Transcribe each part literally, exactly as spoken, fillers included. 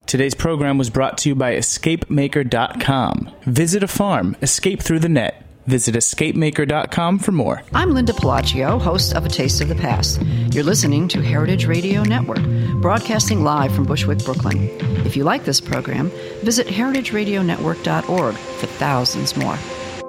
Today's program was brought to you by escape maker dot com. Visit a farm, escape through the net. Visit escape maker dot com for more. I'm Linda Palaccio, host of A Taste of the Past. You're listening to Heritage Radio Network, broadcasting live from Bushwick, Brooklyn. If you like this program, visit heritage radio network dot org for thousands more.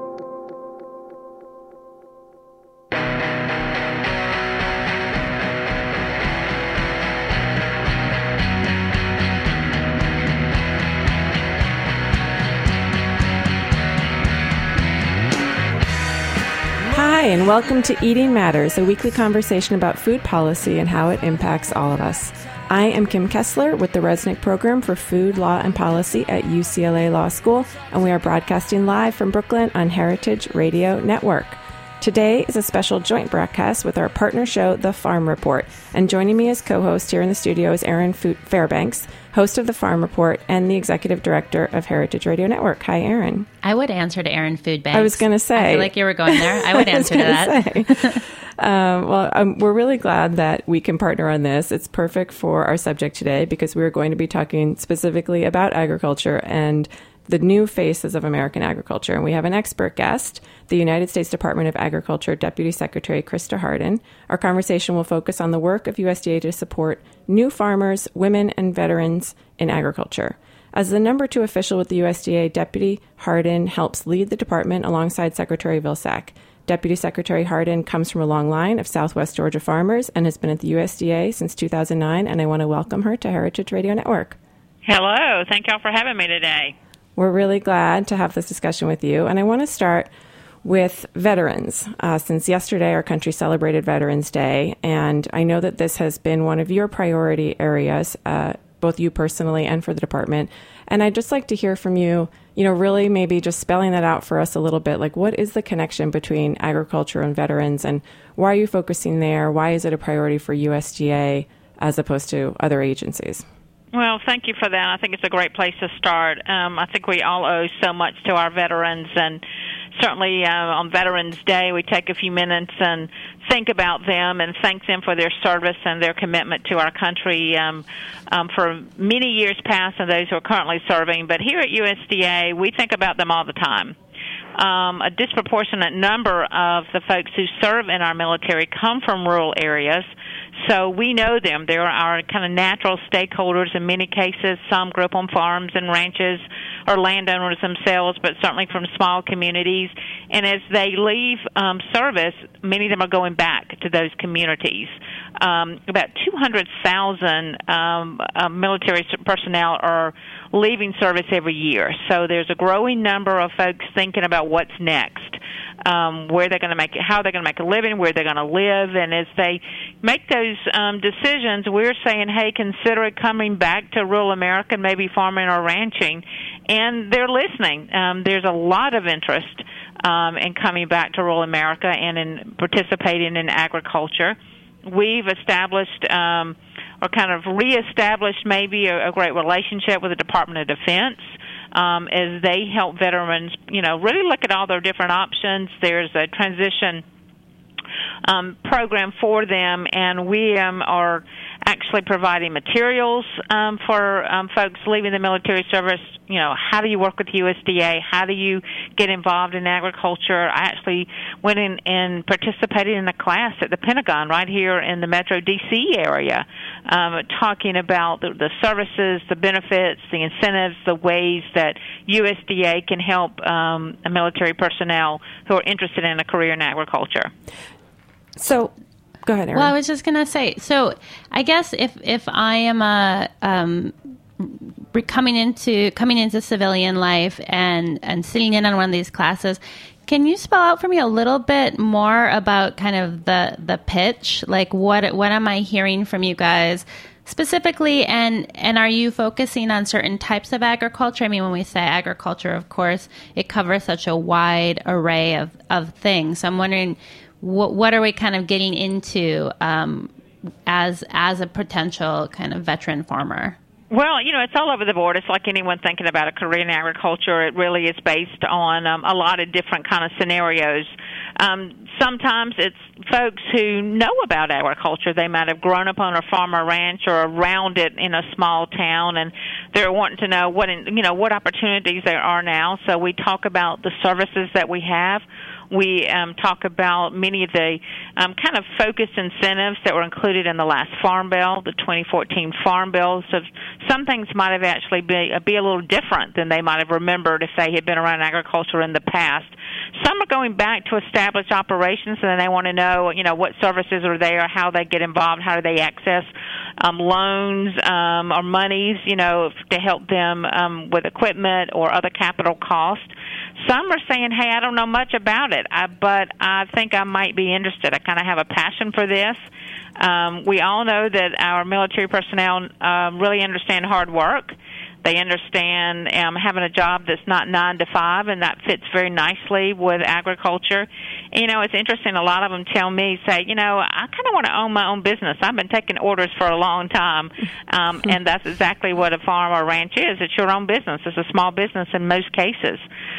Hi, and welcome to Eating Matters, a weekly conversation about food policy and how it impacts all of us. I am Kim Kessler with the Resnick Program for Food, Law, and Policy at U C L A Law School, and we are broadcasting live from Brooklyn on Heritage Radio Network. Today is a special joint broadcast with our partner show, The Farm Report, and joining me as co-host here in the studio is Erin Fairbanks, host of The Farm Report and the executive director of Heritage Radio Network. Hi, Erin. I would answer to Erin Foodbanks. I was going to say. I feel like you were going there. I would I answer to that. um, well, um, we're really glad that we can partner on this. It's perfect for our subject today because we're going to be talking specifically about agriculture and the new faces of American agriculture. And we have an expert guest, the United States Department of Agriculture Deputy Secretary Krista Hardin. Our conversation will focus on the work of U S D A to support new farmers, women, and veterans in agriculture. As the number two official with the U S D A, Deputy Hardin helps lead the department alongside Secretary Vilsack. Deputy Secretary Hardin comes from a long line of Southwest Georgia farmers and has been at the U S D A since two thousand nine, and I want to welcome her to Heritage Radio Network. Hello. Thank y'all for having me today. We're really glad to have this discussion with you, and I want to start with veterans. Uh, since yesterday, our country celebrated Veterans Day, and I know that this has been one of your priority areas, uh, both you personally and for the department. And I'd just like to hear from you, you know, really maybe just spelling that out for us a little bit. Like, what is the connection between agriculture and veterans, and why are you focusing there? Why is it a priority for U S D A as opposed to other agencies? Well, thank you for that. I think it's a great place to start. Um, I think we all owe so much to our veterans, and certainly uh, on Veterans Day, we take a few minutes and think about them and thank them for their service and their commitment to our country um, um, for many years past and those who are currently serving. But here at U S D A, we think about them all the time. Um, a disproportionate number of the folks who serve in our military come from rural areas, so we know them. They're our kind of natural stakeholders in many cases. Some grew up on farms and ranches or landowners themselves, but certainly from small communities. And as they leave um, service, many of them are going back to those communities. Um, about two hundred thousand um, uh, military personnel are leaving service every year. So there's a growing number of folks thinking about what's next, um, where they're going to make it, how they're going to make a living, where they're going to live. And as they make those um, decisions, we're saying, hey, consider coming back to rural America, maybe farming or ranching. And they're listening. Um, there's a lot of interest um, in coming back to rural America and in participating in agriculture. We've established um, or kind of reestablished maybe a, a great relationship with the Department of Defense um, as they help veterans, you know, really look at all their different options. There's a transition um, program for them, and we um, are actually providing materials um, for um, folks leaving the military service. You know, how do you work with U S D A? How do you get involved in agriculture? I actually went in and participated in a class at the Pentagon right here in the Metro D C area, um, talking about the, the services, the benefits, the incentives, the ways that U S D A can help um, military personnel who are interested in a career in agriculture. So, go ahead, Erin. Well, I was just going to say, so I guess if, if I am a um, coming into coming into civilian life and, and sitting in on one of these classes, can you spell out for me a little bit more about kind of the the pitch? Like, what what am I hearing from you guys specifically, and and are you focusing on certain types of agriculture? I mean, when we say agriculture, of course, it covers such a wide array of, of things. So I'm wondering, what what are we kind of getting into um, as as a potential kind of veteran farmer? Well, you know, it's all over the board. It's like anyone thinking about a career in agriculture. It really is based on um, a lot of different kind of scenarios. Um, sometimes it's folks who know about agriculture. They might have grown up on a farm or ranch or around it in a small town, and they're wanting to know what, in, you know, what opportunities there are now. So we talk about the services that we have. We um, talk about many of the um, kind of focused incentives that were included in the last Farm Bill, the twenty fourteen Farm Bill. So some things might have actually be, be a little different than they might have remembered if they had been around agriculture in the past. Some are going back to established operations, and they want to know, you know, what services are there, how they get involved, how do they access um, loans um, or monies, you know, to help them um, with equipment or other capital costs. Some are saying, hey, I don't know much about it, I, but I think I might be interested. I kind of have a passion for this. Um, we all know that our military personnel um, really understand hard work. They understand um, having a job that's not nine to five, and that fits very nicely with agriculture. And, you know, it's interesting. A lot of them tell me, say, you know, I kind of want to own my own business. I've been taking orders for a long time, um, and that's exactly what a farm or ranch is. It's your own business. It's a small business in most cases.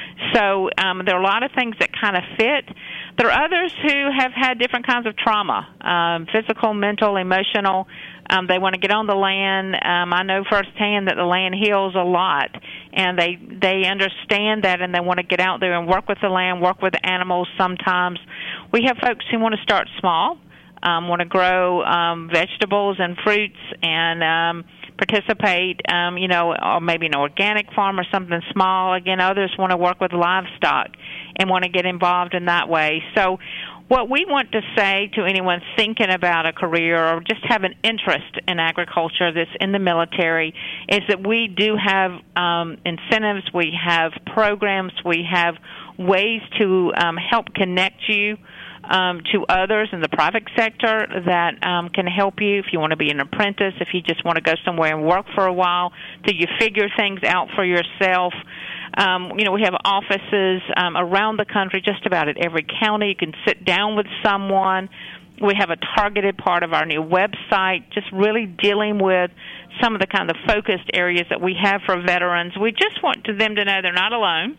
So um, there are a lot of things that kind of fit. There are others who have had different kinds of trauma, um, physical, mental, emotional. Um, they want to get on the land. Um, I know firsthand that the land heals a lot, and they they understand that, and they want to get out there and work with the land, work with the animals sometimes. We have folks who want to start small, um, want to grow um, vegetables and fruits and um, participate, um, you know, or maybe an organic farm or something small. Again, others want to work with livestock and want to get involved in that way. So what we want to say to anyone thinking about a career or just have an interest in agriculture that's in the military is that we do have um, incentives, we have programs, we have ways to um, help connect you um, to others in the private sector that um, can help you if you want to be an apprentice, if you just want to go somewhere and work for a while till you figure things out for yourself. Um, you know, we have offices um, around the country, just about at every county. You can sit down with someone. We have a targeted part of our new website, just really dealing with some of the kind of focused areas that we have for veterans. We just want to them to know they're not alone,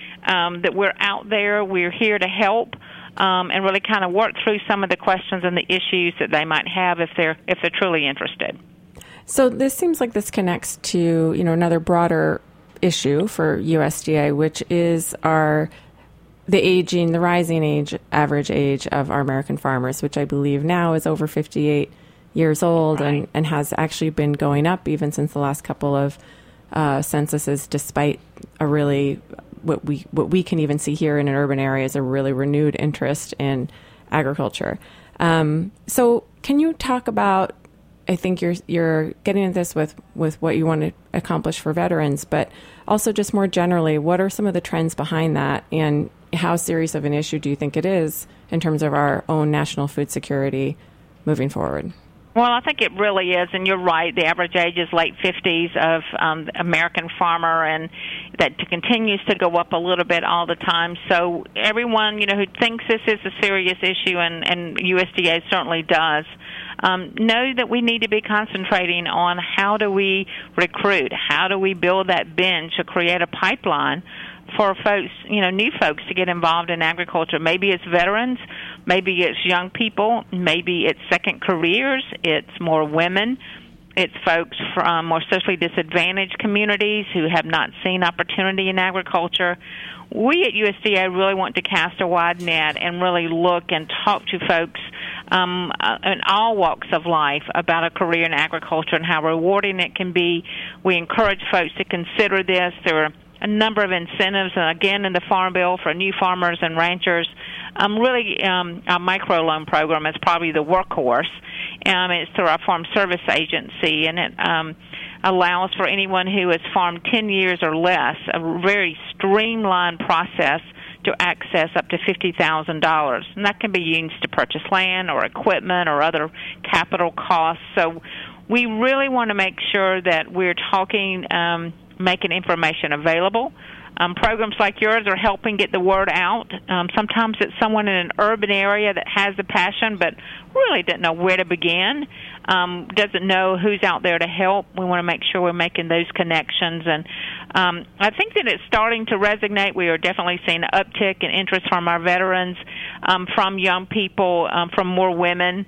um, that we're out there, we're here to help, um, and really kind of work through some of the questions and the issues that they might have if they're if they're truly interested. So this seems like this connects to, you know, another broader issue for U S D A, which is our the aging, the rising age, average age of our American farmers, which I believe now is over fifty-eight years old, right, and, and has actually been going up even since the last couple of uh, censuses, despite a really, what we what we can even see here in an urban area is a really renewed interest in agriculture. Um, so can you talk about, I think you're you're getting at this with, with what you want to accomplish for veterans, but also just more generally, what are some of the trends behind that, and how serious of an issue do you think it is in terms of our own national food security moving forward? Well, I think it really is, and you're right. The average age is late fifties of um, the American farmer, and that continues to go up a little bit all the time. So everyone, you know, who thinks this is a serious issue, and, and U S D A certainly does, um, know that we need to be concentrating on how do we recruit, how do we build that bench to create a pipeline for folks, you know, new folks to get involved in agriculture. Maybe it's veterans, maybe it's young people, maybe it's second careers, it's more women, it's folks from more socially disadvantaged communities who have not seen opportunity in agriculture. We at U S D A really want to cast a wide net and really look and talk to folks um, in all walks of life about a career in agriculture and how rewarding it can be. We encourage folks to consider this. There are a number of incentives, and again, in the Farm Bill for new farmers and ranchers. Um, really, um, our microloan program is probably the workhorse. Um, it's through our Farm Service Agency, and it um, allows for anyone who has farmed ten years or less a very streamlined process to access up to fifty thousand dollars. And that can be used to purchase land or equipment or other capital costs. So we really want to make sure that we're talking um, making information available. Um, programs like yours are helping get the word out. Um, sometimes it's someone in an urban area that has the passion but really doesn't know where to begin, um, doesn't know who's out there to help. We want to make sure we're making those connections. And um, I think that it's starting to resonate. We are definitely seeing an uptick in interest from our veterans, um, from young people, um, from more women.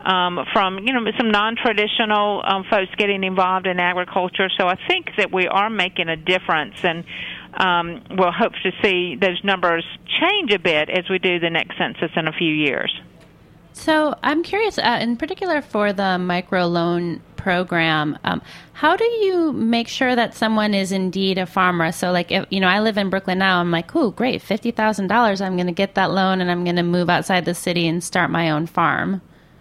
um, from, you know, some non-traditional um, folks getting involved in agriculture. So I think that we are making a difference, and um, we'll hope to see those numbers change a bit as we do the next census in a few years. So I'm curious, uh, in particular for the microloan program, um, how do you make sure that someone is indeed a farmer? So, like, if, you know, I live in Brooklyn now. I'm like, ooh, great, fifty thousand dollars. I'm going to get that loan, and I'm going to move outside the city and start my own farm.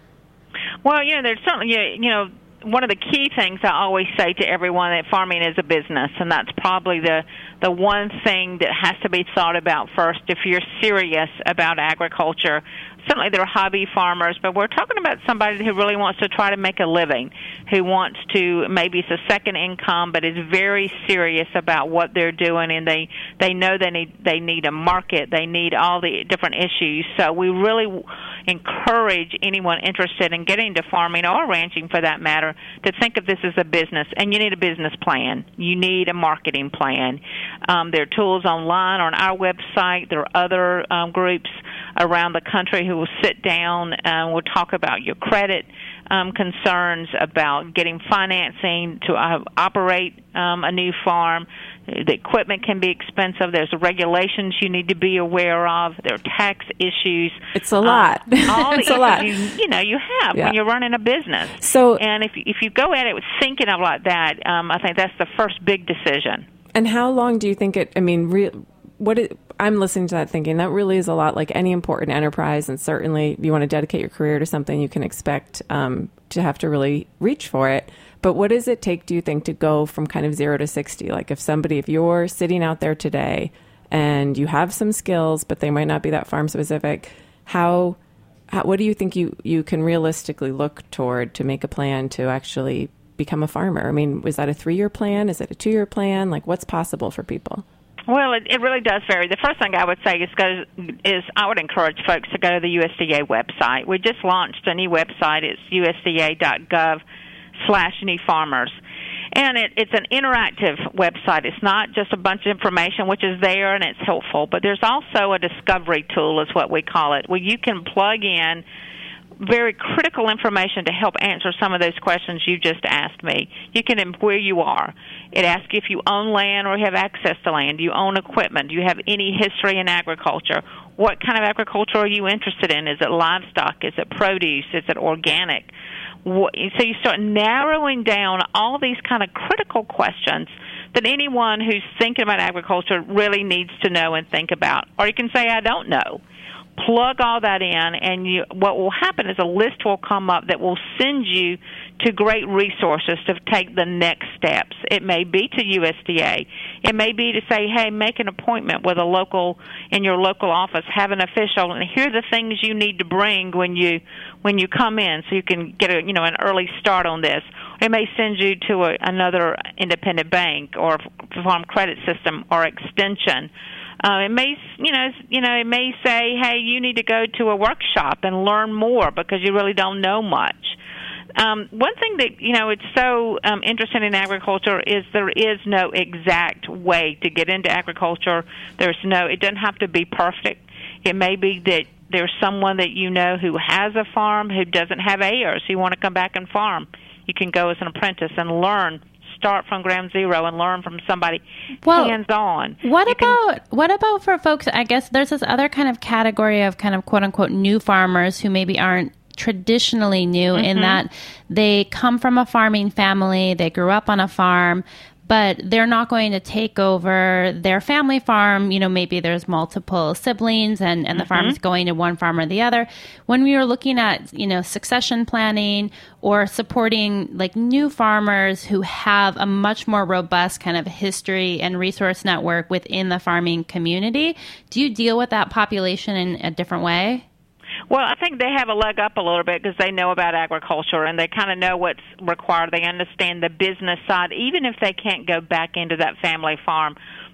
Well, you know, there's certainly, you know, one of the key things I always say to everyone that farming is a business, and that's probably the the one thing that has to be thought about first if you're serious about agriculture. Certainly there are hobby farmers, but we're talking about somebody who really wants to try to make a living, who wants to, maybe it's a second income, but is very serious about what they're doing, and they, they know they need, they need a market, they need all the different issues. So we really encourage anyone interested in getting into farming or ranching, for that matter, to think of this as a business, and you need a business plan. You need a marketing plan. Um, there are tools online on our website. There are other um, groups around the country who will sit down and will talk about your credit um, concerns, about getting financing to uh, operate um, a new farm. The equipment can be expensive. There's regulations you need to be aware of. There are tax issues. It's a lot. Um, all it's the a lot. You, you know, you have yeah. when you're running a business. So, and if if you go at it with thinking of like that, um, I think that's the first big decision. And how long do you think it? I mean, re, what it, I'm listening to that thinking that really is a lot like any important enterprise, and certainly if you want to dedicate your career to something, you can expect um, to have to really reach for it. But what does it take, do you think, to go from kind of zero to sixty? Like if somebody, if you're sitting out there today and you have some skills, but they might not be that farm specific, how, how what do you think you, you can realistically look toward to make a plan to actually become a farmer? I mean, was that a three-year plan? Is it a two-year plan? Like what's possible for people? Well, it, it really does vary. The first thing I would say is go is I would encourage folks to go to the U S D A website. We just launched a new website. It's U S D A dot gov slash new farmers. And it, it's an interactive website. It's not just a bunch of information, which is there and it's helpful, but there's also a discovery tool, is what we call it, where you can plug in very critical information to help answer some of those questions you just asked me. You can, where you are. It asks you if you own land or have access to land. Do you own equipment? Do you have any history in agriculture? What kind of agriculture are you interested in? Is it livestock? Is it produce? Is it organic? What, so you start narrowing down all these kind of critical questions that anyone who's thinking about agriculture really needs to know and think about. Or you can say, I don't know. Plug all that in, and you, what will happen is a list will come up that will send you to great resources to take the next steps. It may be to U S D A. It may be to say, hey, make an appointment with a local, in your local office, have an official, and here are the things you need to bring when you when you come in, so you can get a you know an early start on this. It may send you to a, another independent bank or farm credit system or extension. Uh, it may, you know, you know, it may say, hey, you need to go to a workshop and learn more because you really don't know much. Um, one thing that, you know, it's so um, interesting in agriculture is there is no exact way to get into agriculture. There's no, it doesn't have to be perfect. It may be that there's someone that you know who has a farm who doesn't have heirs who want to come back and farm. You can go as an apprentice and learn. Start from ground zero and learn from somebody well, hands-on. What you about can, what about for folks? I guess there's this other kind of category of kind of quote unquote new farmers who maybe aren't traditionally new mm-hmm. in that they come from a farming family, they grew up on a farm, but they're not going to take over their family farm. You know, maybe there's multiple siblings and, and the mm-hmm. farm is going to one farm or the other. When we were looking at, you know, succession planning or supporting like new farmers who have a much more robust kind of history and resource network within the farming community, do you deal with that population in a different way? Well, I think they have a leg up a little bit because they know about agriculture and they kind of know what's required. They understand the business side, even if they can't go back into that family farm.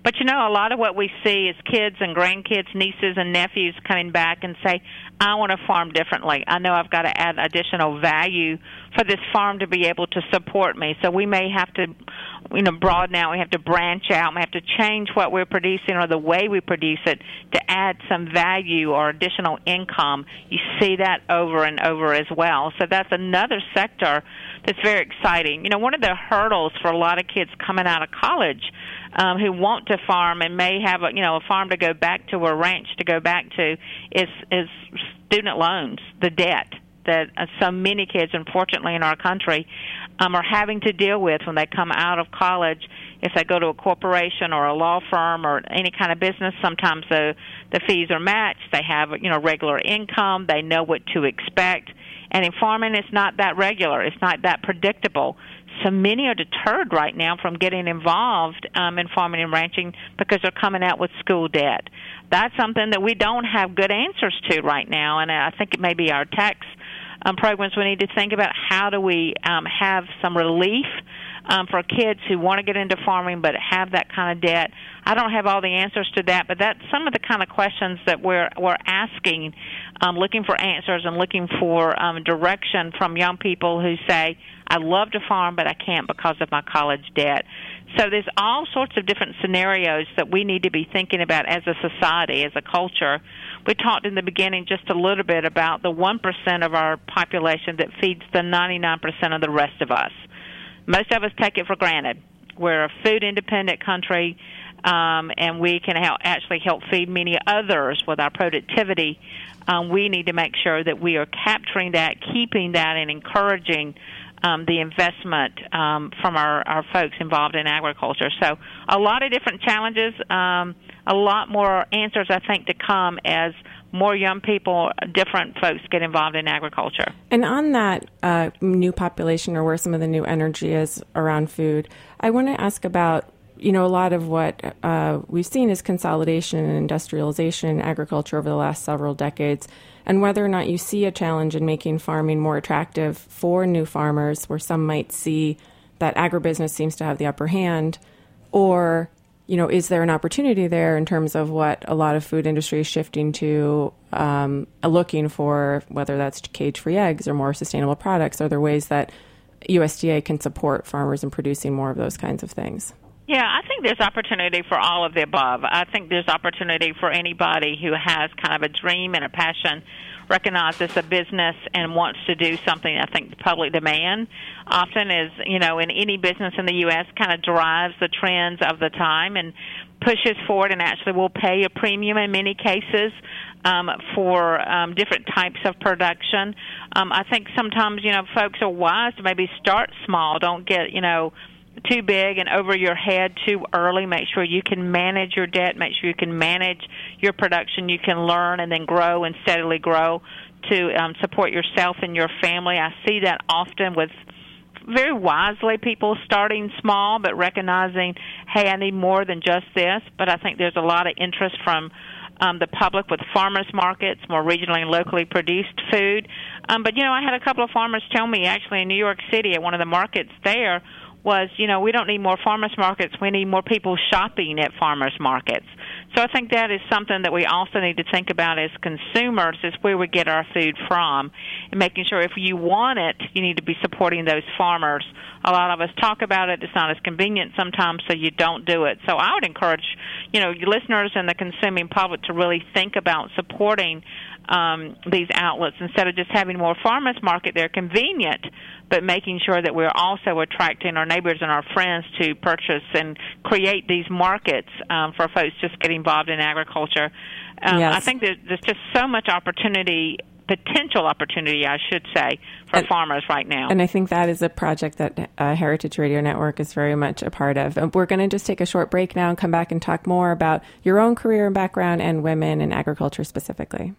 But, you know, a lot of what we see is kids and grandkids, nieces and nephews coming back and say, I want to farm differently. I know I've got to add additional value for this farm to be able to support me. So we may have to, you know, broaden out. We have to branch out. We have to change what we're producing or the way we produce it to add some value or additional income. You see that over and over as well. So that's another sector that's very exciting. You know, one of the hurdles for a lot of kids coming out of college um, who want to farm and may have a, you know, a farm to go back to or a ranch to go back to is is student loans, the debt that uh, so many kids, unfortunately, in our country um, are having to deal with when they come out of college. If they go to a corporation or a law firm or any kind of business, sometimes the the fees are matched. They have, you know, regular income. They know what to expect. And in farming, it's not that regular. It's not that predictable. So many are deterred right now from getting involved um, in farming and ranching because they're coming out with school debt. That's something that we don't have good answers to right now, and I think it may be our tax um, programs we need to think about how do we um, have some relief um, for kids who want to get into farming but have that kind of debt. I don't have all the answers to that, but that's some of the kind of questions that we're we're asking, um, looking for answers and looking for um, direction from young people who say, I love to farm, but I can't because of my college debt. So there's all sorts of different scenarios that we need to be thinking about as a society, as a culture. We talked in the beginning just a little bit about the one percent of our population that feeds the ninety-nine percent of the rest of us. Most of us take it for granted. We're a food-independent country, um, and we can help, actually help feed many others with our productivity. Um, we need to make sure that we are capturing that, keeping that, and encouraging Um, the investment um, from our, our folks involved in agriculture. So a lot of different challenges, um, a lot more answers, I think, to come as more young people, different folks get involved in agriculture. And on that uh, new population or where some of the new energy is around food, I want to ask about, you know, a lot of what uh, we've seen is consolidation and industrialization in agriculture over the last several decades, and whether or not you see a challenge in making farming more attractive for new farmers, where some might see that agribusiness seems to have the upper hand, or, you know, is there an opportunity there in terms of what a lot of food industry is shifting to, um, looking for, whether that's cage-free eggs or more sustainable products? Are there ways that U S D A can support farmers in producing more of those kinds of things? Yeah, I think there's opportunity for all of the above. I think there's opportunity for anybody who has kind of a dream and a passion, recognizes a business and wants to do something. I think the public demand often is, you know, in any business in the U S kind of drives the trends of the time and pushes forward and actually will pay a premium in many cases um, for um, different types of production. Um, I think sometimes, you know, folks are wise to maybe start small. Don't get, you know, too big and over your head too early. Make sure you can manage your debt. Make sure you can manage your production. You can learn and then grow and steadily grow to um, support yourself and your family. I see that often with very wisely people starting small but recognizing, hey, I need more than just this. But I think there's a lot of interest from um, the public with farmers markets, more regionally and locally produced food. Um, but, you know, I had a couple of farmers tell me actually in New York City at one of the markets there was, you know, we don't need more farmers markets. We need more people shopping at farmers markets. So I think that is something that we also need to think about as consumers, is where we get our food from, and making sure if you want it, you need to be supporting those farmers. A lot of us talk about it. It's not as convenient sometimes, so you don't do it. So I would encourage, you know, your listeners and the consuming public to really think about supporting um, these outlets instead of just having more farmers market. They're convenient, but making sure that we're also attracting our neighbors and our friends to purchase and create these markets um, for folks just getting involved in agriculture. Um, yes. I think there's, there's just so much opportunity, potential opportunity, I should say, for and, farmers right now. And I think that is a project that uh, Heritage Radio Network is very much a part of. And we're going to just take a short break now and come back and talk more about your own career and background and women in agriculture specifically.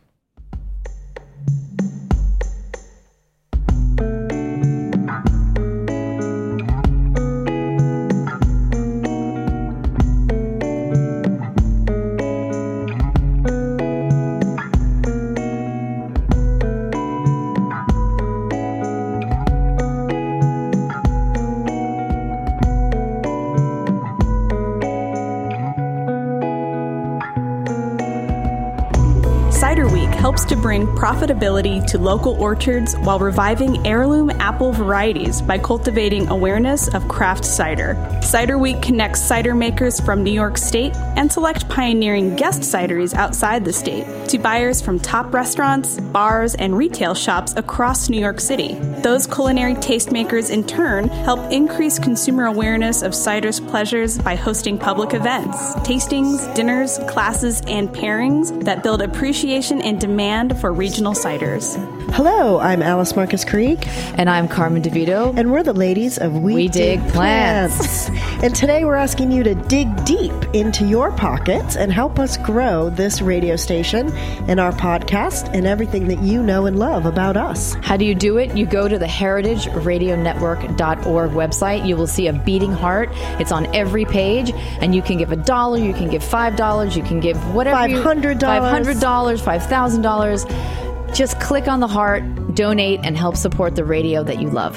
helps to bring profitability to local orchards while reviving heirloom apple varieties by cultivating awareness of craft cider. Cider Week connects cider makers from New York State and select pioneering guest cideries outside the state to buyers from top restaurants, bars, and retail shops across New York City. Those culinary tastemakers, in turn, help increase consumer awareness of cider's pleasures by hosting public events, tastings, dinners, classes, and pairings that build appreciation and demand for regional ciders. Hello, I'm Alice Marcus Krieg. And I'm Carmen DeVito. And we're the ladies of We, we Dig, Dig Plants. Plants. And today we're asking you to dig deep into your pockets and help us grow this radio station and our podcast and everything that you know and love about us. How do you do it? You go to the heritage radio network dot org website. You will see a beating heart. It's on every page, and you can give a dollar, you can give five dollars, you can give whatever five hundred dollars. five hundred dollars, five thousand dollars. Just click on the heart, donate, and help support the radio that you love.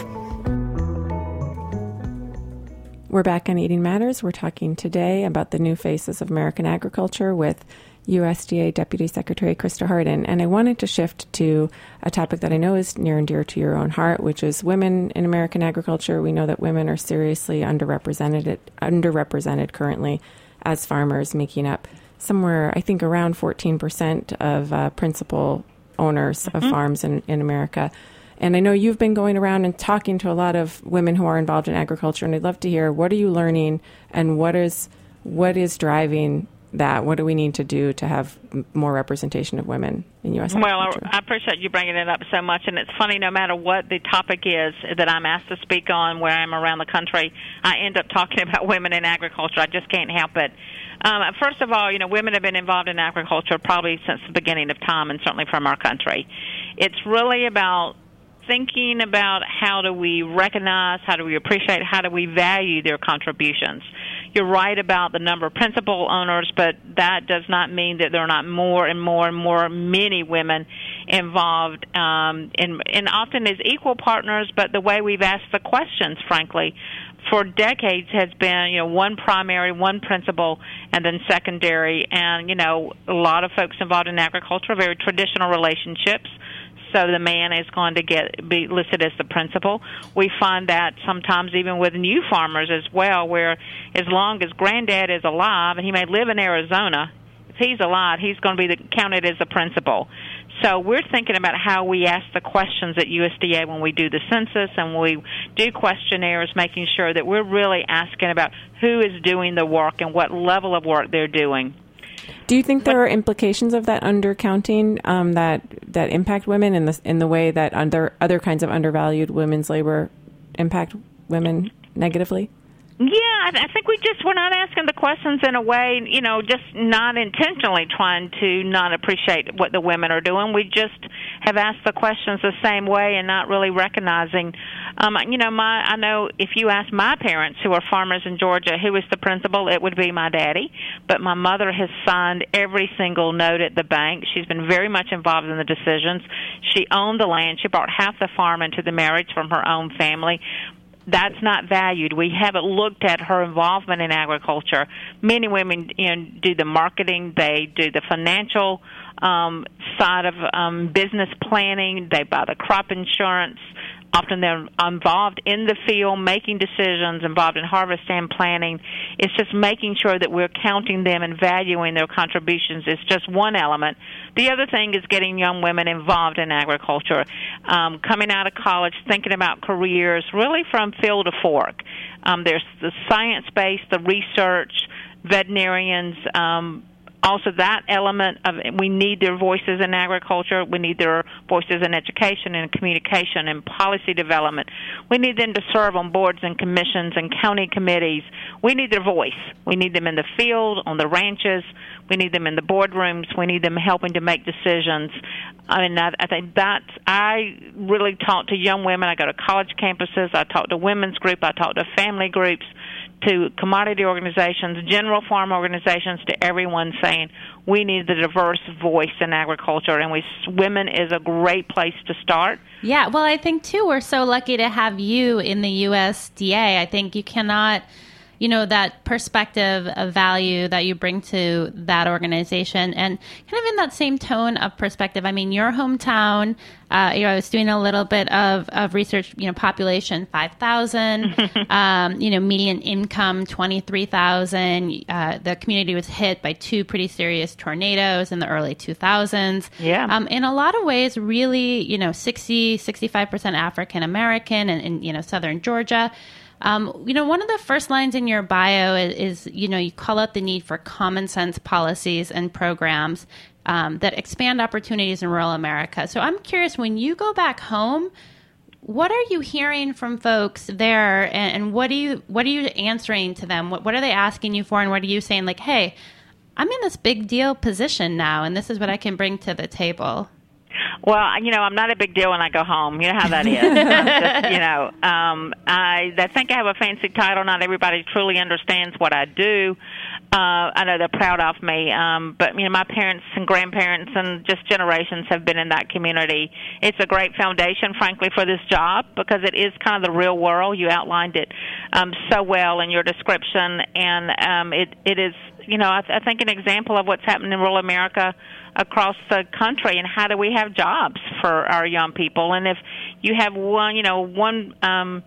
We're back on Eating Matters. We're talking today about the new faces of American agriculture with U S D A Deputy Secretary Krista Hardin. And I wanted to shift to a topic that I know is near and dear to your own heart, which is women in American agriculture. We know that women are seriously underrepresented, underrepresented currently as farmers, making up somewhere, I think, around fourteen percent of uh, principal owners mm-hmm. of farms in, in America. And I know you've been going around and talking to a lot of women who are involved in agriculture, and I'd love to hear, what are you learning and what is what is driving that? What do we need to do to have more representation of women in U S agriculture? Well, I appreciate you bringing it up so much, and it's funny, no matter what the topic is that I'm asked to speak on where I'm around the country, I end up talking about women in agriculture. I just can't help it. Um, first of all, you know, women have been involved in agriculture probably since the beginning of time, and certainly from our country. It's really about thinking about how do we recognize, how do we appreciate, how do we value their contributions. You're right about the number of principal owners, but that does not mean that there are not more and more and more many women involved, um, in, and often as equal partners, but the way we've asked the questions, frankly, for decades has been, you know, one primary, one principal, and then secondary. And, you know, a lot of folks involved in agriculture are very traditional relationships. So the man is going to get be listed as the principal. We find that sometimes even with new farmers as well, where as long as granddad is alive, and he may live in Arizona, if he's alive, he's going to be the, counted as the principal. So we're thinking about how we ask the questions at U S D A when we do the census and when we do questionnaires, making sure that we're really asking about who is doing the work and what level of work they're doing. Do you think there are implications of that undercounting um, that that impact women in the in the way that under other kinds of undervalued women's labor impact women negatively? Yeah, I think we just, we're not asking the questions in a way, you know, just not intentionally trying to not appreciate what the women are doing. We just have asked the questions the same way and not really recognizing. Um, you know, my I know if you ask my parents, who are farmers in Georgia, who is the principal, it would be my daddy. But my mother has signed every single note at the bank. She's been very much involved in the decisions. She owned the land. She brought half the farm into the marriage from her own family. That's not valued. We haven't looked at her involvement in agriculture. Many women, you know, do the marketing. They do the financial um, side of um, business planning. They buy the crop insurance. Often they're involved in the field, making decisions, involved in harvest and planning. It's just making sure that we're counting them and valuing their contributions. It's just one element. The other thing is getting young women involved in agriculture, um, coming out of college, thinking about careers, really from field to fork. Um, there's the science-based, the research, veterinarians, um, also that element of we need their voices in agriculture. We need their voices in education and communication and policy development. We need them to serve on boards and commissions and county committees. We need their voice. We need them in the field, on the ranches. We need them in the boardrooms. We need them helping to make decisions. I mean, I, I think that's, I really talk to young women. I go to college campuses. I talk to women's groups. I talk to family groups, to commodity organizations, general farm organizations, to everyone saying we need the diverse voice in agriculture, and we women is a great place to start. Yeah, well, I think, too, we're so lucky to have you in the U S D A. I think you cannot, you know, that perspective of value that you bring to that organization. And kind of in that same tone of perspective, I mean, your hometown, uh, you know, I was doing a little bit of, of research, you know, population five thousand, um, you know, median income twenty-three thousand. Uh, the community was hit by two pretty serious tornadoes in the early two thousands. Yeah. Um, in a lot of ways, really, you know, sixty, sixty-five percent African American and, and, you know, southern Georgia. Um, you know, one of the first lines in your bio is, is, you know, you call out the need for common sense policies and programs um, that expand opportunities in rural America. So I'm curious, when you go back home, what are you hearing from folks there, and, and what do you what are you answering to them? What what are they asking you for, and what are you saying? Like, hey, I'm in this big deal position now, and this is what I can bring to the table. Well, you know, I'm not a big deal when I go home. You know how that is. I'm just, you know, um, I, I think I have a fancy title. Not everybody truly understands what I do. Uh, I know they're proud of me. Um, but, you know, my parents and grandparents and just generations have been in that community. It's a great foundation, frankly, for this job because it is kind of the real world. You outlined it um, so well in your description. And um, it, it is, you know, I, th- I think an example of what's happening in rural America across the country, and how do we have jobs for our young people. And if you have one, you know, one um,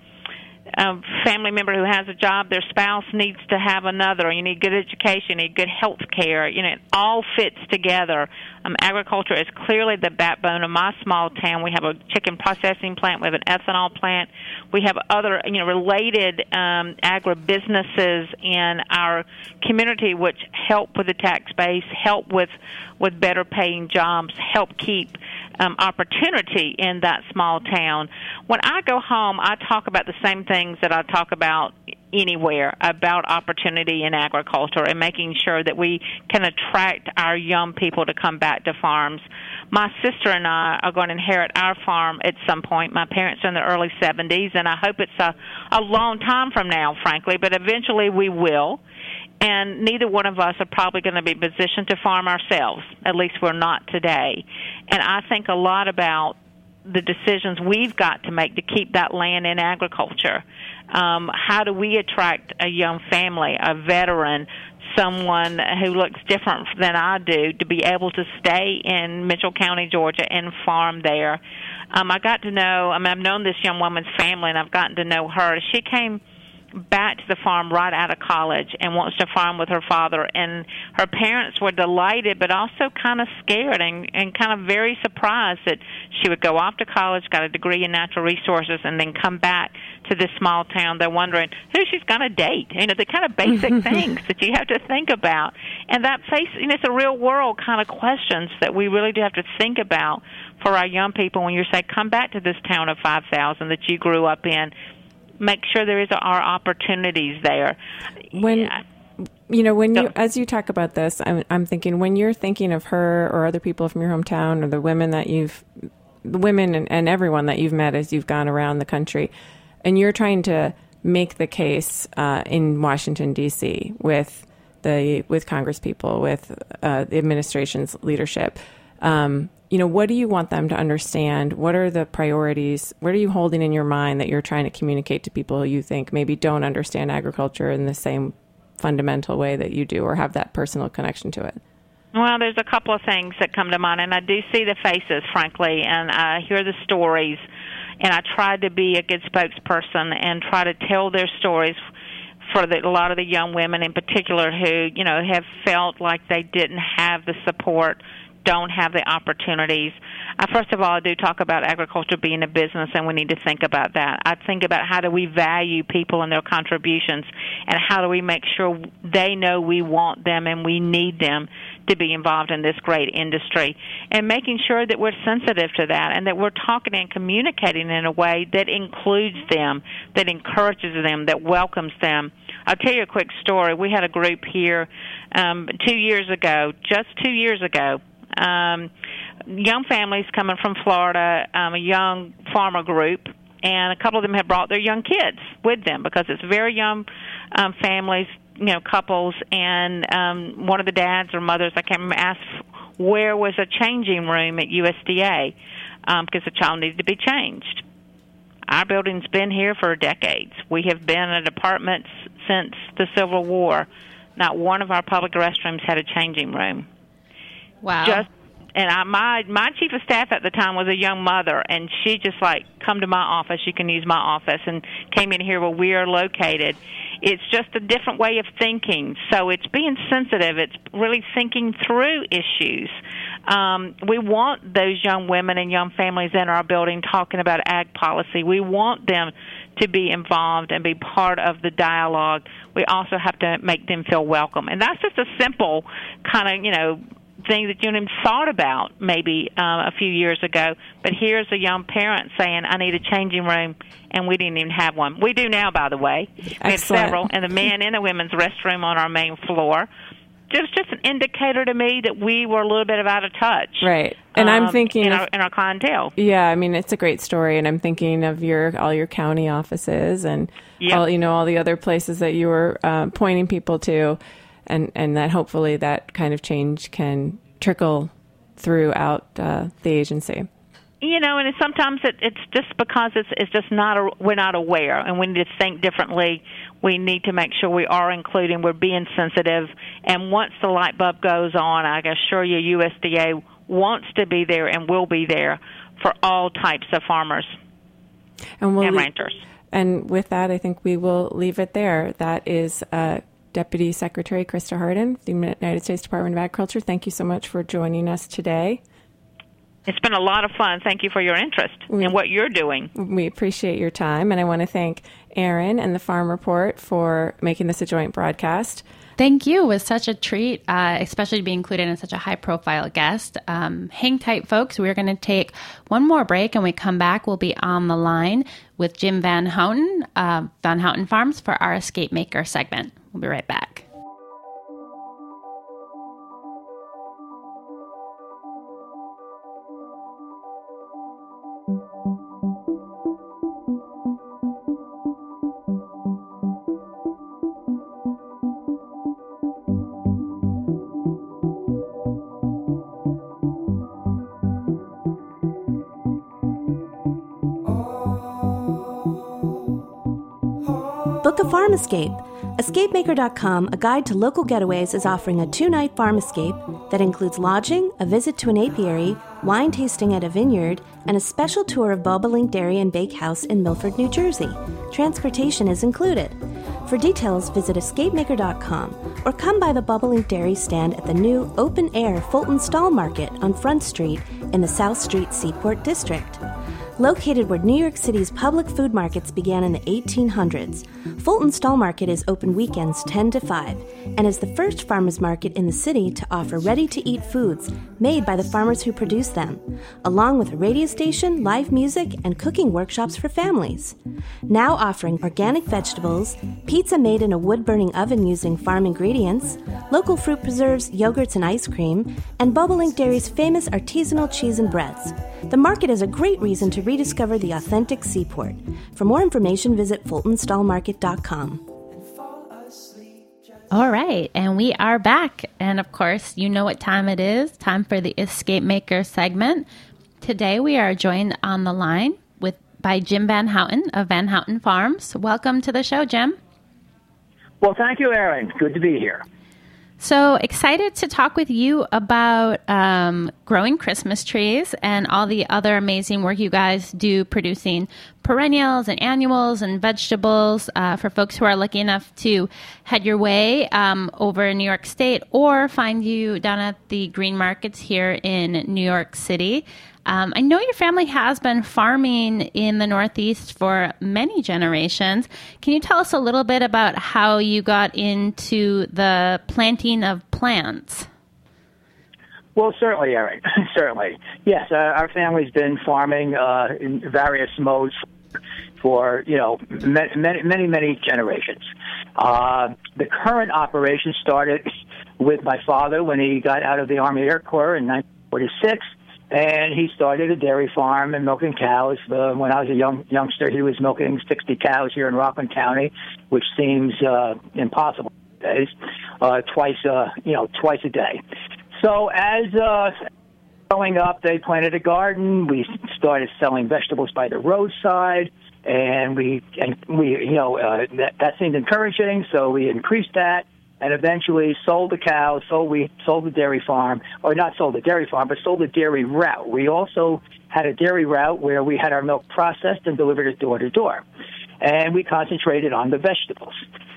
um, family member who has a job, their spouse needs to have another, or you need good education, you need good health care, you know, it all fits together. Um, agriculture is clearly the backbone of my small town. We have a chicken processing plant, we have an ethanol plant, we have other, you know, related um, agribusinesses in our community which help with the tax base, help with with better paying jobs, help keep um, opportunity in that small town. When I go home, I talk about the same things that I talk about anywhere, about opportunity in agriculture and making sure that we can attract our young people to come back to farms. My sister and I are going to inherit our farm at some point. My parents are in their early seventies, and I hope it's a, a long time from now, frankly, but eventually we will. And neither one of us are probably going to be positioned to farm ourselves. At least we're not today. And I think a lot about the decisions we've got to make to keep that land in agriculture. Um, how do we attract a young family, a veteran, someone who looks different than I do, to be able to stay in Mitchell County, Georgia, and farm there? Um, I got to know, I mean, I've known this young woman's family, and I've gotten to know her. She came back to the farm right out of college and wants to farm with her father, and her parents were delighted but also kind of scared and, and kind of very surprised that she would go off to college, got a degree in natural resources, and then come back to this small town. They're wondering who she's going to date, you know, the kind of basic things that you have to think about. And that face, you know, it's a real world kind of questions that we really do have to think about for our young people when you say, come back to this town of five thousand that you grew up in. Make sure there is are opportunities there. When yeah. you know, when so, you as you talk about this, I'm, I'm thinking when you're thinking of her or other people from your hometown or the women that you've, the women and, and everyone that you've met as you've gone around the country, and you're trying to make the case uh, in Washington D C with the with Congress people, with uh, the administration's leadership. Um, You know, what do you want them to understand? What are the priorities? What are you holding in your mind that you're trying to communicate to people you think maybe don't understand agriculture in the same fundamental way that you do or have that personal connection to it? Well, there's a couple of things that come to mind, and I do see the faces, frankly, and I hear the stories, and I try to be a good spokesperson and try to tell their stories for the, a lot of the young women in particular who, you know, have felt like they didn't have the support, don't have the opportunities. Uh, first of all, I do talk about agriculture being a business, and we need to think about that. I think about how do we value people and their contributions, and how do we make sure they know we want them and we need them to be involved in this great industry, and making sure that we're sensitive to that and that we're talking and communicating in a way that includes them, that encourages them, that welcomes them. I'll tell you a quick story. We had a group here um, two years ago, just two years ago, Um, young families coming from Florida, um, a young farmer group, and a couple of them had brought their young kids with them because it's very young um, families, you know, couples, and um, one of the dads or mothers, I can't remember, asked where was a changing room at U S D A um, because the child needed to be changed. Our building's been here for decades. We have been a department since the Civil War, not one of our public restrooms had a changing room. Wow. Just And I, my my chief of staff at the time was a young mother, and she just like, come to my office, you can use my office, and came in here where we are located. It's just a different way of thinking. So it's being sensitive. It's really thinking through issues. Um, we want those young women and young families in our building talking about ag policy. We want them to be involved and be part of the dialogue. We also have to make them feel welcome. And that's just a simple kind of, you know, thing that you hadn't thought about maybe uh, a few years ago. But here's a young parent saying, I need a changing room, and we didn't even have one. We do now, by the way. Excellent. We have several, and the men and the women's restroom on our main floor. Just just an indicator to me that we were a little bit of out of touch. Right. And um, I'm thinking in of, our, in our clientele. Yeah, I mean, it's a great story, and I'm thinking of your all your county offices and Yep. all, you know, all the other places that you were uh, pointing people to, and, and that hopefully that kind of change can trickle throughout uh, the agency. You know, and sometimes it, it's just because it's it's just not a, we're not aware, and we need to think differently. We need to make sure we are including, we're being sensitive, and once the light bulb goes on, I can assure you U S D A wants to be there and will be there for all types of farmers and, we'll and le- ranchers. And with that, I think we will leave it there. That is uh, Deputy Secretary Krista Hardin, the United States Department of Agriculture. Thank you so much for joining us today. It's been a lot of fun. Thank you for your interest we, in what you're doing. We appreciate your time, and I want to thank Aaron and the Farm Report for making this a joint broadcast. Thank you. It was such a treat, uh, especially to be included in such a high-profile guest. Um, hang tight, folks. We're going to take one more break, and when we come back, we'll be on the line with Jim Van Houten, uh, Van Houten Farms, for our Escape Maker segment. We'll be right back. Book a farm escape. Escape Maker dot com, a guide to local getaways, is offering a two-night farm escape that includes lodging, a visit to an apiary, wine tasting at a vineyard, and a special tour of Bobolink Dairy and Bakehouse in Milford, New Jersey. Transportation is included. For details, visit Escape Maker dot com or come by the Bobolink Dairy stand at the new open-air Fulton Stall Market on Front Street in the South Street Seaport District. Located where New York City's public food markets began in the eighteen hundreds, Fulton Stall Market is open weekends ten to five and is the first farmers market in the city to offer ready-to-eat foods made by the farmers who produce them, along with a radio station, live music, and cooking workshops for families. Now offering organic vegetables, pizza made in a wood-burning oven using farm ingredients, local fruit preserves, yogurts, and ice cream, and Bobolink Dairy's famous artisanal cheese and breads. The market is a great reason to rediscover the authentic seaport. For more information, visit Fulton Stall Market dot com. All right, and we are back. And of course, you know what time it is. Time for the Escape Maker segment. Today we are joined on the line with by Jim Van Houten of Van Houten Farms. Welcome to the show, Jim. Well, thank you, Erin. Good to be here. So excited to talk with you about um, growing Christmas trees and all the other amazing work you guys do producing perennials and annuals and vegetables uh, for folks who are lucky enough to head your way um, over in New York State or find you down at the green markets here in New York City. Um, I know your family has been farming in the Northeast for many generations. Can you tell us a little bit about how you got into the planting of plants? Well, certainly, Erin. certainly. Yes, uh, our family's been farming uh, in various modes for, you know, many, many, many, many generations. Uh, the current operation started with my father when he got out of the Army Air Corps in nineteen forty-six. And he started a dairy farm and milking cows. Uh, when I was a young youngster, he was milking sixty cows here in Rockland County, which seems uh, impossible these days. Uh, twice, uh, you know, twice a day. So as uh, growing up, they planted a garden. We started selling vegetables by the roadside. and we and we you know uh, that that seemed encouraging, so we increased that, and eventually sold the cows, sold we sold the dairy farm, or not sold the dairy farm, but sold the dairy route. We also had a dairy route where we had our milk processed and delivered it door to door, and we concentrated on the vegetables.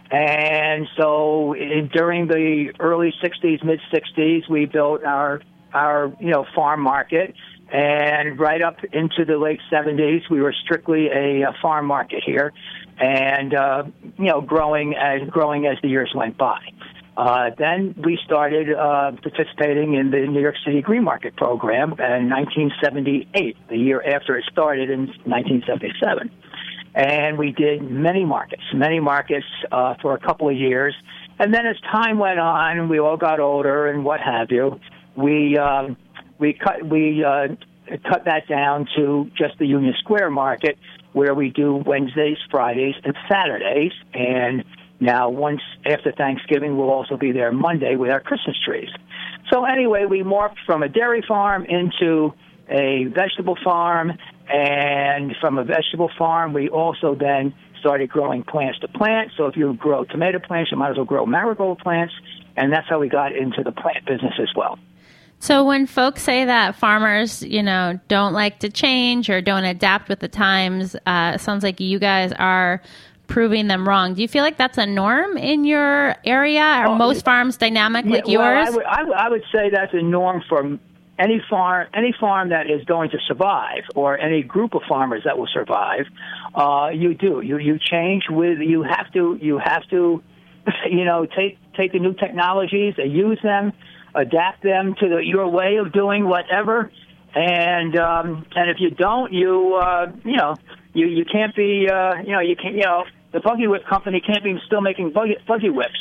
And so in, during the early sixties, mid sixties, we built our our you know farm market. And right up into the late seventies, we were strictly a, a farm market here, and uh, you know, growing as growing as the years went by. Uh, then we started uh, participating in the New York City Green Market program in nineteen seventy-eight, the year after it started in nineteen seventy-seven. And we did many markets, many markets uh, for a couple of years. And then as time went on, we all got older and what have you. We um, we cut we uh, cut that down to just the Union Square market, where we do Wednesdays, Fridays, and Saturdays. And now, once after Thanksgiving, we'll also be there Monday with our Christmas trees. So anyway, we morphed from a dairy farm into a vegetable farm, and from a vegetable farm, we also then started growing plants to plant. So if you grow tomato plants, you might as well grow marigold plants, and that's how we got into the plant business as well. So when folks say that farmers, you know, don't like to change or don't adapt with the times, uh, it sounds like you guys are proving them wrong. Do you feel like that's a norm in your area? Are oh, most farms dynamic yeah, like yours? Well, I would, I, would, I would say that's a norm for any farm, any farm that is going to survive, or any group of farmers that will survive. Uh, you do. You you change with. You have to. You have to. You know, take take the new technologies and use them. Adapt them to the, your way of doing whatever, and um, and if you don't, you uh, you know you you can't be uh, you know you can't you know the Buggy Whip company can't be still making buggy, buggy whips.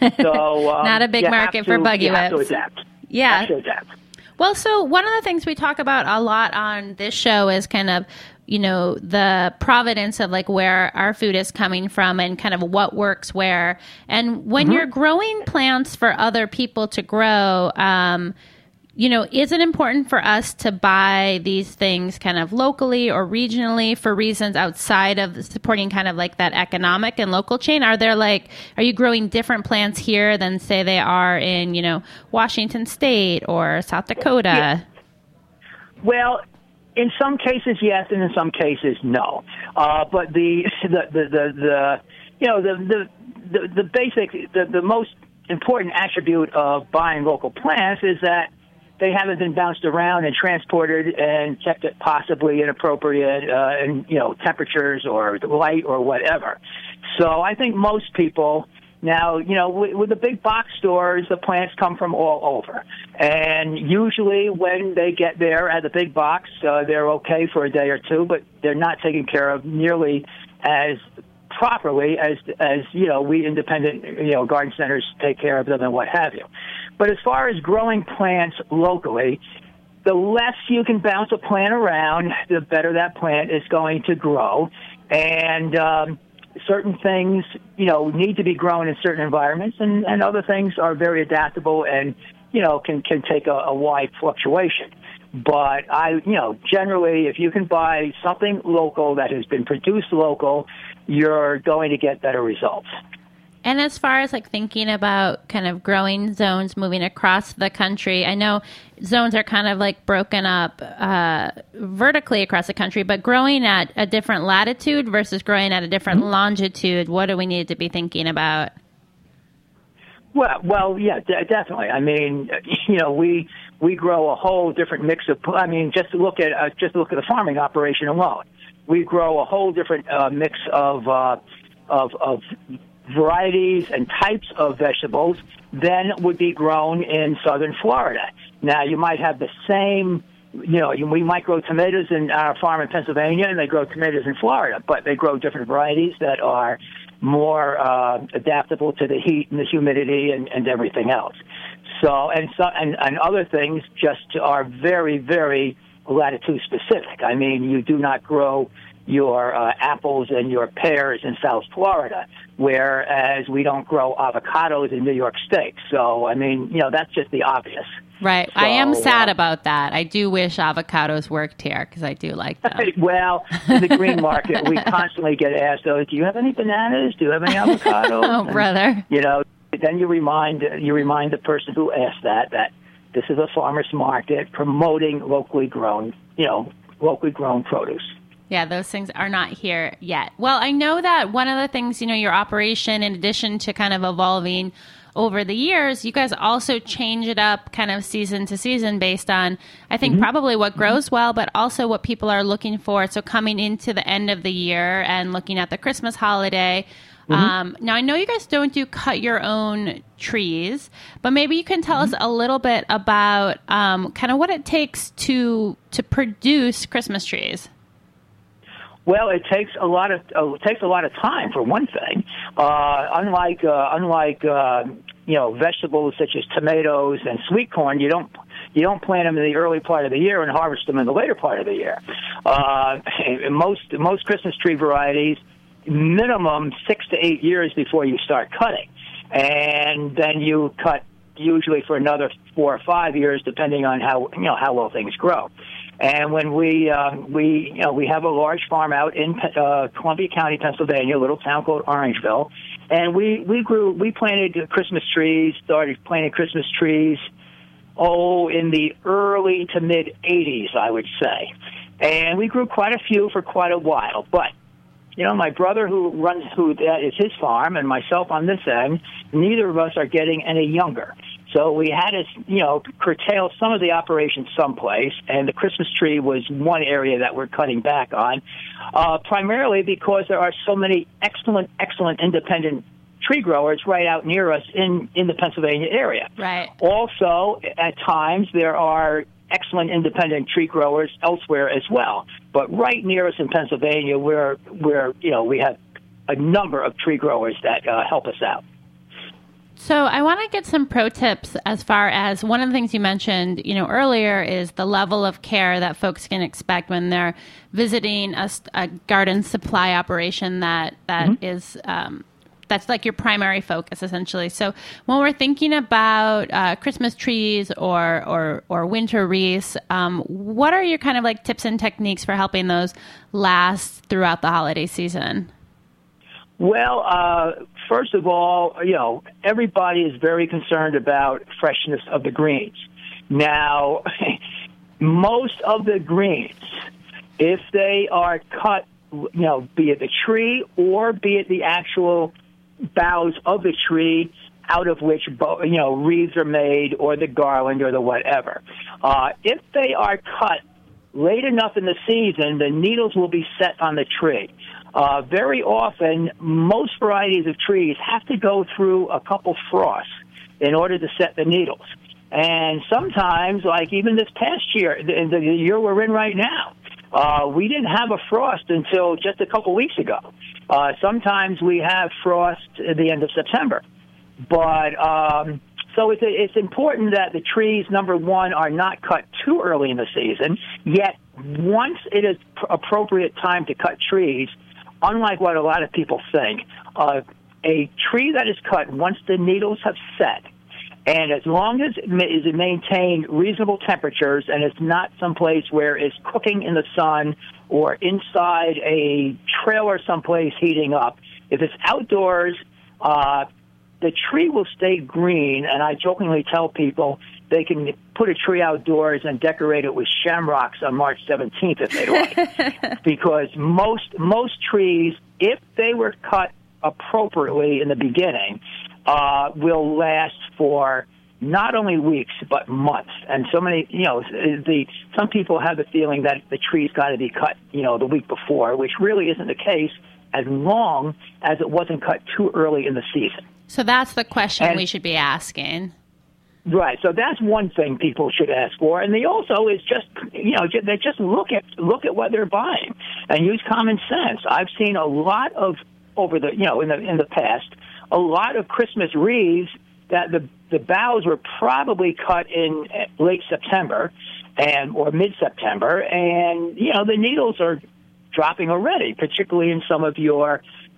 So um, not a big market to, for buggy you whips. Have to adapt. Yeah. Have to adapt. Well, so one of the things we talk about a lot on this show is kind of, you know, the provenance of like where our food is coming from and kind of what works where. And when mm-hmm. you're growing plants for other people to grow, um, you know, is it important for us to buy these things kind of locally or regionally for reasons outside of supporting kind of like that economic and local chain? Are there like, are you growing different plants here than say they are in, you know, Washington State or South Dakota? Yeah. Well, in some cases, yes, and in some cases, no. Uh, but the, the, the, the, the, you know, the, the, the, the basic, the, the most important attribute of buying local plants is that they haven't been bounced around and transported and kept at possibly inappropriate, uh, and, you know, temperatures or light or whatever. So I think most people now, you know, with, with the big box stores, the plants come from all over. And usually when they get there at the big box, uh, they're okay for a day or two, but they're not taken care of nearly as properly as, as you know, we independent, you know, garden centers take care of them and what have you. But as far as growing plants locally, the less you can bounce a plant around, the better that plant is going to grow. And um, certain things, you know, need to be grown in certain environments, and, and other things are very adaptable and, you know, can, can take a, a wide fluctuation. But I, you know, generally, if you can buy something local that has been produced local, you're going to get better results. And as far as like thinking about kind of growing zones moving across the country, I know zones are kind of like broken up uh, vertically across the country, but growing at a different latitude versus growing at a different mm-hmm. longitude, what do we need to be thinking about? Well, well, yeah, d- definitely. I mean, you know, we we grow a whole different mix of. I mean, just to look at uh, just to look at the farming operation alone, we grow a whole different uh, mix of uh, of of. varieties and types of vegetables than would be grown in southern Florida. Now, you might have the same, you know, we might grow tomatoes in our farm in Pennsylvania, and they grow tomatoes in Florida, but they grow different varieties that are more uh, adaptable to the heat and the humidity and, and everything else. So, and, so and, and other things just are very, very latitude specific. I mean, you do not grow your uh, apples and your pears in South Florida, whereas we don't grow avocados in New York State. So, I mean, you know, that's just the obvious. Right. So, I am sad uh, about that. I do wish avocados worked here because I do like them. Well, in the green market, we constantly get asked, oh, do you have any bananas? Do you have any avocados? Oh, and, brother. You know, then you remind you remind the person who asked that that this is a farmer's market promoting locally grown, you know, locally grown produce. Yeah, those things are not here yet. Well, I know that one of the things, you know, your operation, in addition to kind of evolving over the years, you guys also change it up kind of season to season based on, I think, mm-hmm. probably what grows well, but also what people are looking for. So coming into the end of the year and looking at the Christmas holiday. Mm-hmm. Um, now, I know you guys don't do cut your own trees, but maybe you can tell mm-hmm. us a little bit about um, kind of what it takes to to produce Christmas trees. Well, it takes a lot of uh, it takes a lot of time for one thing. Uh, unlike uh, unlike uh, you know vegetables such as tomatoes and sweet corn, you don't you don't plant them in the early part of the year and harvest them in the later part of the year. Uh, most most Christmas tree varieties, minimum six to eight years before you start cutting, and then you cut usually for another four or five years, depending on how you know how well things grow. And when we uh, we you know we have a large farm out in uh, Columbia County, Pennsylvania, a little town called Orangeville, and we we grew we planted Christmas trees, started planting Christmas trees, oh in the early to mid eighties, I would say, and we grew quite a few for quite a while. But you know, my brother who runs who that is his farm, and myself on this end, neither of us are getting any younger. So we had to, you know, curtail some of the operations someplace, and the Christmas tree was one area that we're cutting back on, uh, primarily because there are so many excellent, excellent independent tree growers right out near us in, in the Pennsylvania area. Right. Also, at times, there are excellent independent tree growers elsewhere as well. But right near us in Pennsylvania, we're, we're you know, we have a number of tree growers that uh, help us out. So I want to get some pro tips as far as one of the things you mentioned, you know, earlier is the level of care that folks can expect when they're visiting a, a garden supply operation that that mm-hmm. is um, that's like your primary focus essentially. So when we're thinking about uh, Christmas trees or or or winter wreaths, um, what are your kind of like tips and techniques for helping those last throughout the holiday season? Well, uh, first of all, you know, everybody is very concerned about freshness of the greens. Now, most of the greens, if they are cut, you know, be it the tree or be it the actual boughs of the tree out of which, you know, wreaths are made or the garland or the whatever, uh, if they are cut late enough in the season, the needles will be set on the tree. Uh, very often, most varieties of trees have to go through a couple frosts in order to set the needles. And sometimes, like even this past year, the, the year we're in right now, uh, we didn't have a frost until just a couple weeks ago. Uh, sometimes we have frost at the end of September. But um, so it's, it's important that the trees, number one, are not cut too early in the season, yet once it is pr- appropriate time to cut trees, unlike what a lot of people think, uh, a tree that is cut once the needles have set, and as long as it is maintained reasonable temperatures and it's not someplace where it's cooking in the sun or inside a trailer someplace heating up, if it's outdoors, uh, the tree will stay green, and I jokingly tell people they can put a tree outdoors and decorate it with shamrocks on March seventeenth if they like. Because most most trees, if they were cut appropriately in the beginning, uh, will last for not only weeks but months. And so many, you know, the some people have the feeling that the tree's got to be cut, you know, the week before, which really isn't the case as long as it wasn't cut too early in the season. So that's the question and, we should be asking. Right. So that's one thing people should ask for, and they also is just you know they just look at look at what they're buying and use common sense. I've seen a lot of over the you know in the in the past a lot of Christmas wreaths that the the boughs were probably cut in late September and or mid September, and you know the needles are dropping already, particularly in some of your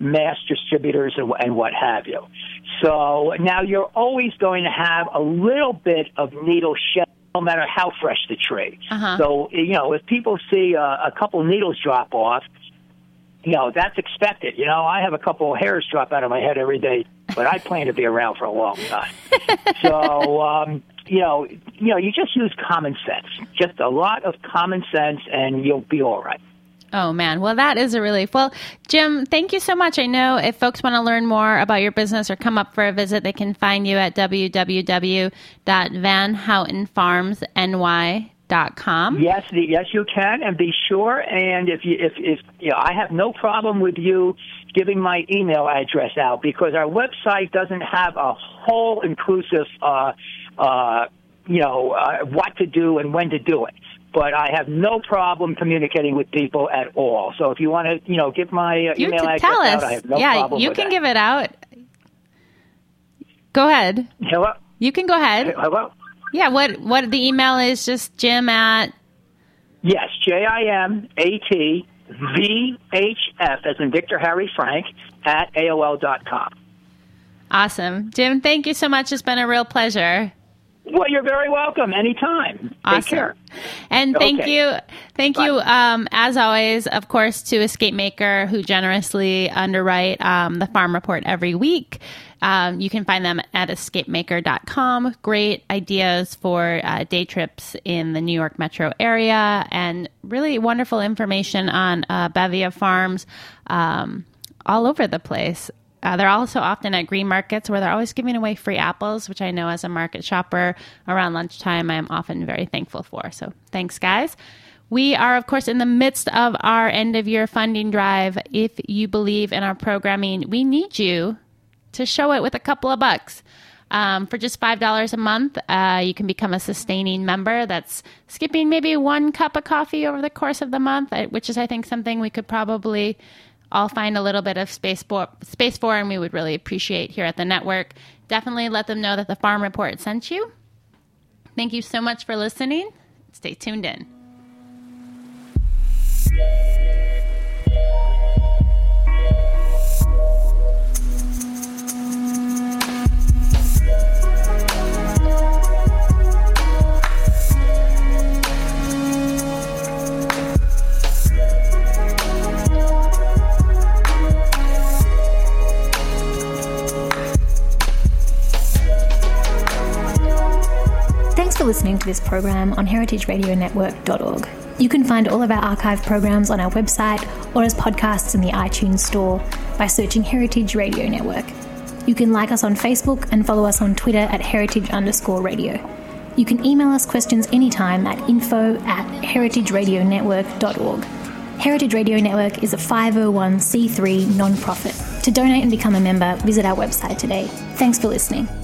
mass distributors and, and what have you. So now you're always going to have a little bit of needle shed, no matter how fresh the tree. Uh-huh. So, you know, if people see a, a couple needles drop off, you know, that's expected. You know, I have a couple of hairs drop out of my head every day, but I plan to be around for a long time. So, um, you know, you know, you just use common sense. Just a lot of common sense, and you'll be all right. Oh, man. Well, that is a relief. Well, Jim, thank you so much. I know if folks want to learn more about your business or come up for a visit, they can find you at w w w dot van houten farms n y dot com. Yes, the, yes, you can, and be sure. And if you, if, if you know, I have no problem with you giving my email address out, because our website doesn't have a whole inclusive, uh, uh, you know, uh, what to do and when to do it. But I have no problem communicating with people at all. So if you want to, you know, give my uh, you email address tell us. out, I have no yeah, problem you with can that. give it out. Go ahead. Hello? You can go ahead. Hello? Yeah, what what the email is just Jim at... Yes, J I M A T V H F, as in Victor Harry Frank, at A O L dot com. Awesome. Jim, thank you so much. It's been a real pleasure. Well, you're very welcome. Anytime. Awesome. Take care. And thank Okay. you, thank Bye. you, um, as always, of course, to Escape Maker, who generously underwrite um, the Farm Report every week. Um, you can find them at escape maker dot com. Great ideas for uh, day trips in the New York metro area, and really wonderful information on a bevy of farms um, all over the place. Uh, they're also often at green markets where they're always giving away free apples, which I know as a market shopper around lunchtime I am often very thankful for. So thanks, guys. We are, of course, in the midst of our end-of-year funding drive. If you believe in our programming, we need you to show it with a couple of bucks. Um, for just five dollars a month, uh, you can become a sustaining member. That's skipping maybe one cup of coffee over the course of the month, which is, I think, something we could probably all find a little bit of space for, space for, and we would really appreciate here at the network. Definitely let them know that the Farm Report sent you. Thank you so much for listening. Stay tuned in. Thanks for listening to this program on heritage radio network dot org. You can find all of our archive programs on our website or as podcasts in the iTunes store by searching Heritage Radio Network. You can like us on Facebook and follow us on Twitter at heritage underscore radio. You can email us questions anytime at info at heritage radio network dot org. Heritage Radio Network is a five oh one c three non-profit. To donate and become a member, visit our website today. Thanks for listening.